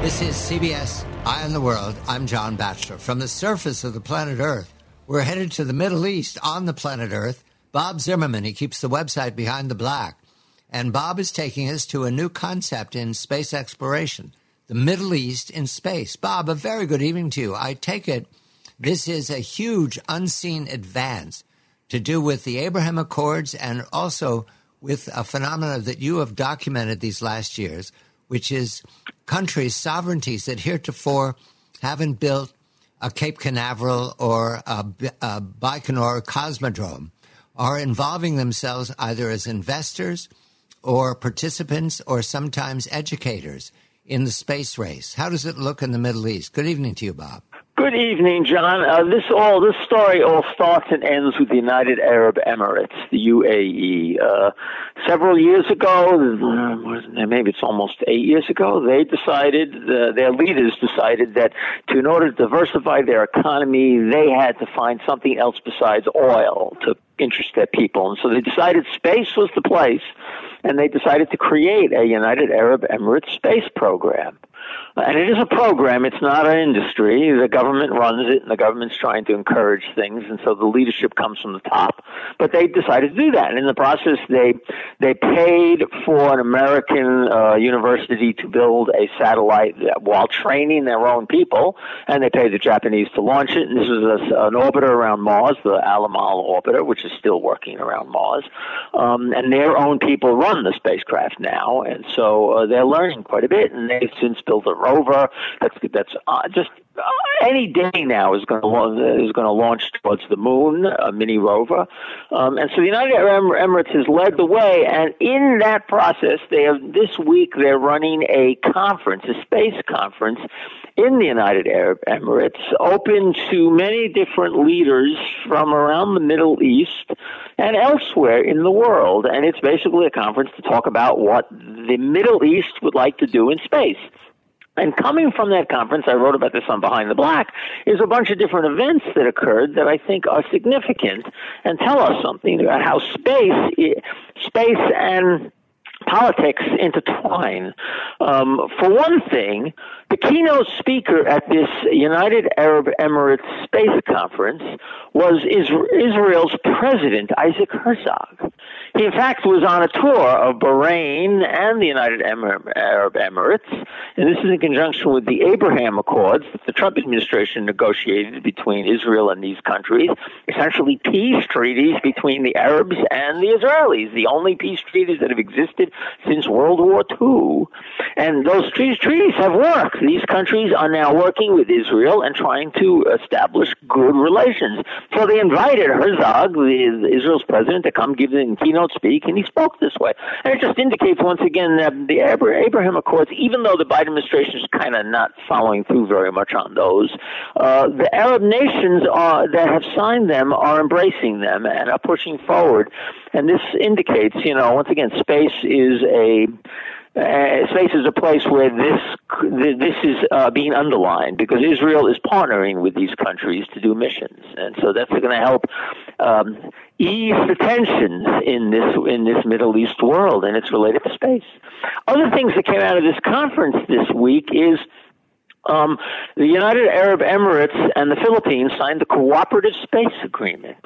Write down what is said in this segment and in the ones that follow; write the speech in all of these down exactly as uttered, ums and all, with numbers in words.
This is C B S Eye on the World. I'm John Batchelor. From the surface of the planet Earth, we're headed to the Middle East on the planet Earth. Bob Zimmerman, he keeps the website Behind the Black. And Bob is taking us to a new concept in space exploration, the Middle East in space. Bob, a very good evening to you. I take it this is a huge unseen advance to do with the Abraham Accords and also with a phenomenon that you have documented these last years, which is countries, sovereignties that heretofore haven't built a Cape Canaveral or a, a Baikonur Cosmodrome are involving themselves either as investors or participants or sometimes educators in the space race. How does it look in the Middle East? Good evening to you, Bob. Good evening, John. Uh, this all this story all starts and ends with the United Arab Emirates, the U A E. Uh, several years ago, maybe it's almost eight years ago, they decided, uh, their leaders decided that to, in order to diversify their economy, they had to find something else besides oil to interest their people. And so they decided space was the place, and they decided to create a United Arab Emirates space program. And it is a program. It's not an industry. The government runs it, and the government's trying to encourage things, and so the leadership comes from the top. But they decided to do that. And in the process, they they paid for an American uh, university to build a satellite while training their own people, and they paid the Japanese to launch it. And this is a, an orbiter around Mars, the Al-Amal orbiter, which is still working around Mars. Um, and their own people run the spacecraft now, and so uh, they're learning quite a bit, and they've since built a rover that's that's uh, just uh, any day now is going to is going to launch towards the moon, a mini rover, um, and so the United Arab Emirates has led the way. And in that process, they have this week they're running a conference, a space conference in the United Arab Emirates, open to many different leaders from around the Middle East and elsewhere in the world. And it's basically a conference to talk about what the Middle East would like to do in space. And coming from that conference, I wrote about this on Behind the Black, is a bunch of different events that occurred that I think are significant and tell us something about how space, space and politics intertwine. Um, for one thing, the keynote speaker at this United Arab Emirates Space Conference was Israel's President, Isaac Herzog. He, in fact, was on a tour of Bahrain and the United Arab Emirates, and this is in conjunction with the Abraham Accords that the Trump administration negotiated between Israel and these countries, essentially peace treaties between the Arabs and the Israelis, the only peace treaties that have existed since World War Two. And those treaties have worked. These countries are now working with Israel and trying to establish good relations. So they invited Herzog, the, Israel's president, to come give the keynote speak, and he spoke this way. And it just indicates once again that the Abraham Accords, even though the Biden administration is kind of not following through very much on those, uh, the Arab nations are, that have signed them are embracing them and are pushing forward. And this indicates, you know, once again, space is a Uh, space is a place where this this is uh, being underlined because Israel is partnering with these countries to do missions, and so that's going to help um, ease the tensions in this in this Middle East world, and it's related to space. Other things that came out of this conference this week is um, the United Arab Emirates and the Philippines signed the Cooperative Space Agreement.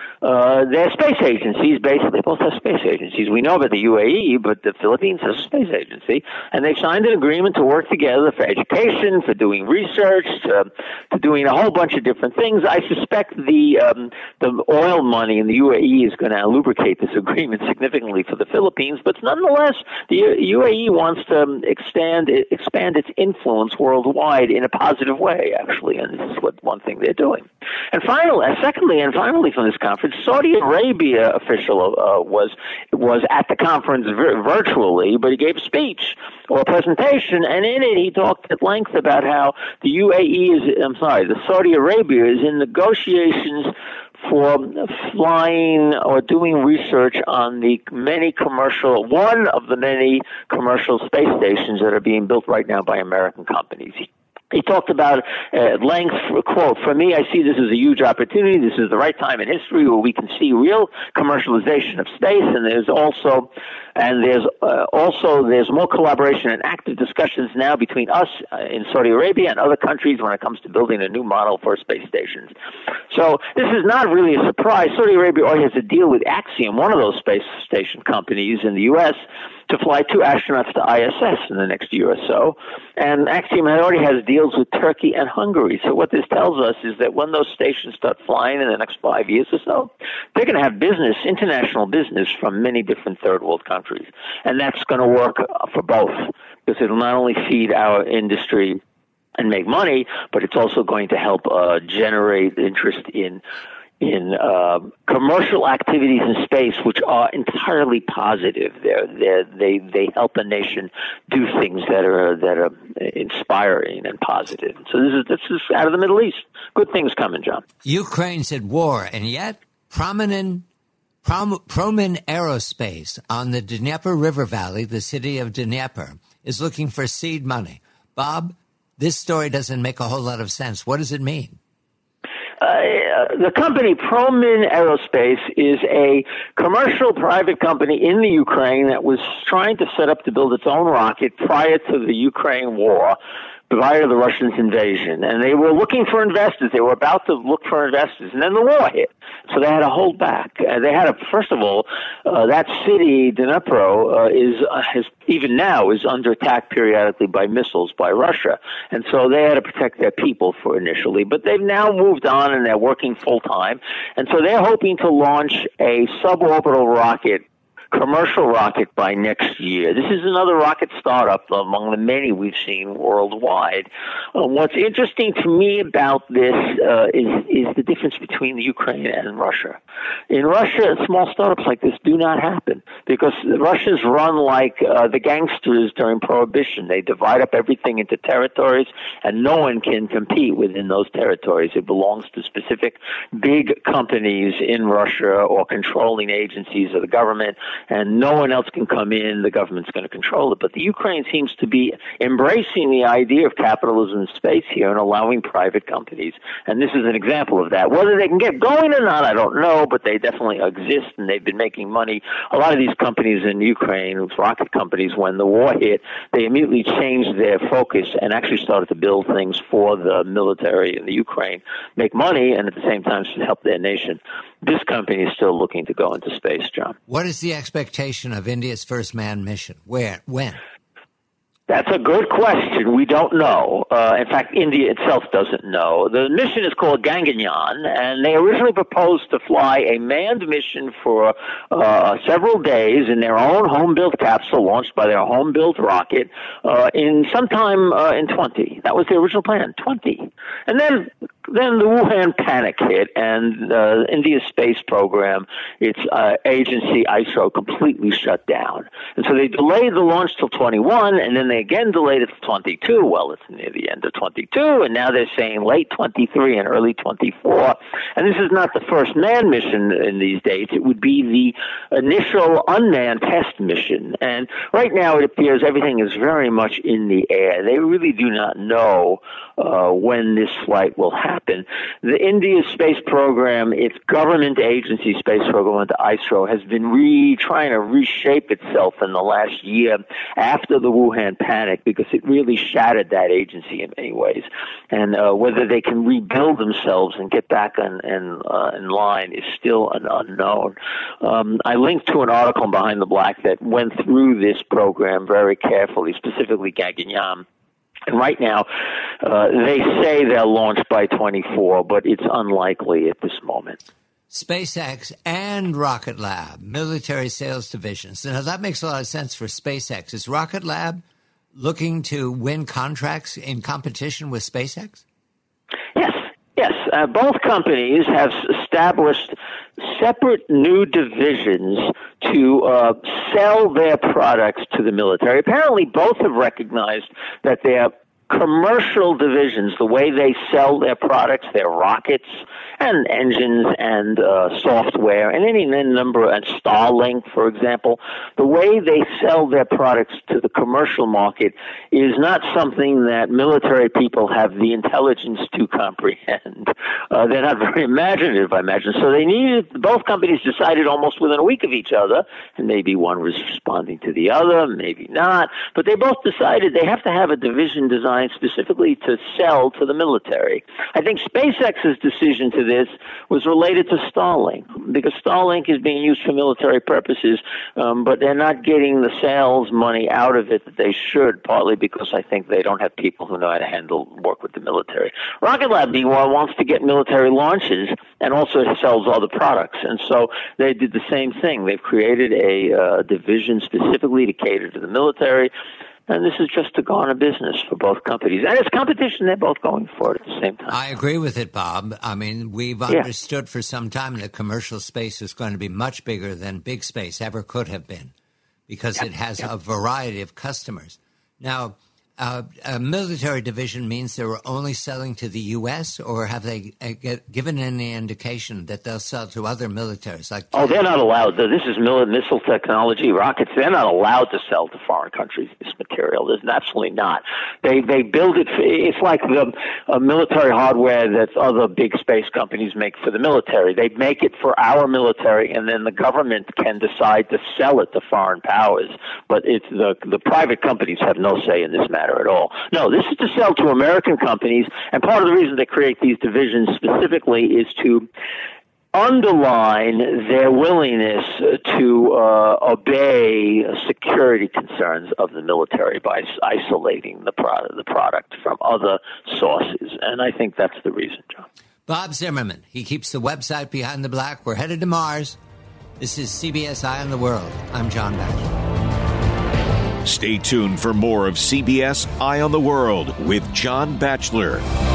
Uh, they're space agencies, basically. Both have space agencies. We know about the U A E, but the Philippines has a space agency. And they've signed an agreement to work together for education, for doing research, to, to doing a whole bunch of different things. I suspect the um, the oil money in the U A E is going to lubricate this agreement significantly for the Philippines. But nonetheless, the U A E wants to expand, expand its influence worldwide in a positive way, actually. And this is what one thing they're doing. And finally, uh, secondly, and finally from this conference, Saudi Arabia official uh, was was at the conference vir- virtually, but he gave a speech or a presentation, and in it he talked at length about how the U A E is, I'm sorry, the Saudi Arabia is in negotiations for flying or doing research on the many commercial, one of the many commercial space stations that are being built right now by American companies. He talked about uh, at length, quote, "For me, I see this as a huge opportunity. This is the right time in history where we can see real commercialization of space." And there's also And there's uh, also there's more collaboration and active discussions now between us uh, in Saudi Arabia and other countries when it comes to building a new model for space stations. So this is not really a surprise. Saudi Arabia already has a deal with Axiom, one of those space station companies in the U S, to fly two astronauts to I S S in the next year or so. And Axiom already has deals with Turkey and Hungary. So what this tells us is that when those stations start flying in the next five years or so, they're going to have business, international business from many different third world countries. And that's going to work for both, because it'll not only feed our industry and make money, but it's also going to help uh, generate interest in in uh, commercial activities in space, which are entirely positive. They're, they're, they they help a nation do things that are that are inspiring and positive. So this is this is out of the Middle East. Good things coming, John. Ukraine's at war, and yet prominent Prom, Promin Aerospace on the Dnieper River Valley, the city of Dnieper, is looking for seed money. Bob, this story doesn't make a whole lot of sense. What does it mean? Uh, the company Promin Aerospace is a commercial private company in the Ukraine that was trying to set up to build its own rocket prior to the Ukraine war, prior to the Russians' invasion. And they were looking for investors. They were about to look for investors. And then the war hit. So they had to hold back. Uh, they had to, first of all, uh, that city, Dnipro, uh, is, uh, has, even now, is under attack periodically by missiles by Russia. And so they had to protect their people for initially. But they've now moved on and they're working full time. And so they're hoping to launch a suborbital rocket, commercial rocket, by next year. This is another rocket startup among the many we've seen worldwide. Um, what's interesting to me about this uh, is is the difference between the Ukraine and Russia. In Russia, small startups like this do not happen because the Russians run like uh, the gangsters during Prohibition. They divide up everything into territories, and no one can compete within those territories. It belongs to specific big companies in Russia or controlling agencies of the government, and no one else can come in. The government's going to control it. But the Ukraine seems to be embracing the idea of capitalism in space here and allowing private companies. And this is an example of that. Whether they can get going or not, I don't know, but they definitely exist, and they've been making money. A lot of these companies in Ukraine, rocket companies, when the war hit, they immediately changed their focus and actually started to build things for the military in the Ukraine, make money, and at the same time help their nation. This company is still looking to go into space, John. What is the expectation of India's first manned mission? Where? When? That's a good question. We don't know. Uh, in fact, India itself doesn't know. The mission is called Gaganyaan, and they originally proposed to fly a manned mission for uh, several days in their own home-built capsule launched by their home-built rocket uh, in sometime uh, in twenty. That was the original plan, twenty. And then Then the Wuhan panic hit, and uh, India's space program, its uh, agency ISRO, completely shut down. And so they delayed the launch till twenty-one, and then they again delayed it till twenty-two. Well, it's near the end of twenty-two, and now they're saying late twenty-three and early twenty-four. And this is not the first manned mission in these dates. It would be the initial unmanned test mission. And right now it appears everything is very much in the air. They really do not know uh, when this flight will happen. The India space program, its government agency space program, the ISRO, has been re trying to reshape itself in the last year after the Wuhan panic, because it really shattered that agency in many ways. And uh, whether they can rebuild themselves and get back in, in, uh, in line is still an unknown. Um, I linked to an article in Behind the Black that went through this program very carefully, specifically Gaganyaan. And right now, uh, they say they'll launch by twenty-four, but it's unlikely at this moment. SpaceX and Rocket Lab, military sales divisions. Now, that makes a lot of sense for SpaceX. Is Rocket Lab looking to win contracts in competition with SpaceX? Yes, yes. Uh, both companies have established separate new divisions to uh, sell their products to the military. Apparently, both have recognized that their commercial divisions, the way they sell their products, their rockets and engines and uh, software, and any number, and Starlink, for example, the way they sell their products to the commercial market is not something that military people have the intelligence to comprehend. Uh, they're not very imaginative, I imagine. So they needed, both companies decided almost within a week of each other, and maybe one was responding to the other, maybe not, but they both decided they have to have a division designed specifically to sell to the military. I think SpaceX's decision to this was related to Starlink, because Starlink is being used for military purposes, um, but they're not getting the sales money out of it that they should, partly because I think they don't have people who know how to handle work with the military. Rocket Lab, meanwhile, wants to get military launches and also sells other products, and so they did the same thing. They've created a uh, division specifically to cater to the military. And this is just to garner business for both companies. And it's competition they're both going for at the same time. I agree with it, Bob. I mean, we've yeah. understood for some time that commercial space is going to be much bigger than big space ever could have been, because yeah. it has yeah. a variety of customers. Now, uh, a military division means they were only selling to the U S, or have they uh, get, given any indication that they'll sell to other militaries? Like oh, they're not allowed. This is missile technology, rockets. They're not allowed to sell to foreign countries this material. There's absolutely not. They they build it. For, it's like the uh, military hardware that other big space companies make for the military. They make it for our military, and then the government can decide to sell it to foreign powers. But it's the the private companies have no say in this matter at all. No, this is to sell to American companies, and part of the reason they create these divisions specifically is to underline their willingness to uh, obey security concerns of the military by isolating the product, the product from other sources. And I think that's the reason, John. Bob Zimmerman, he keeps the website Behind the Black. We're headed to Mars. This is C B S Eye on the World. I'm John Batchelor. Stay tuned for more of C B S Eye on the World with John Batchelor.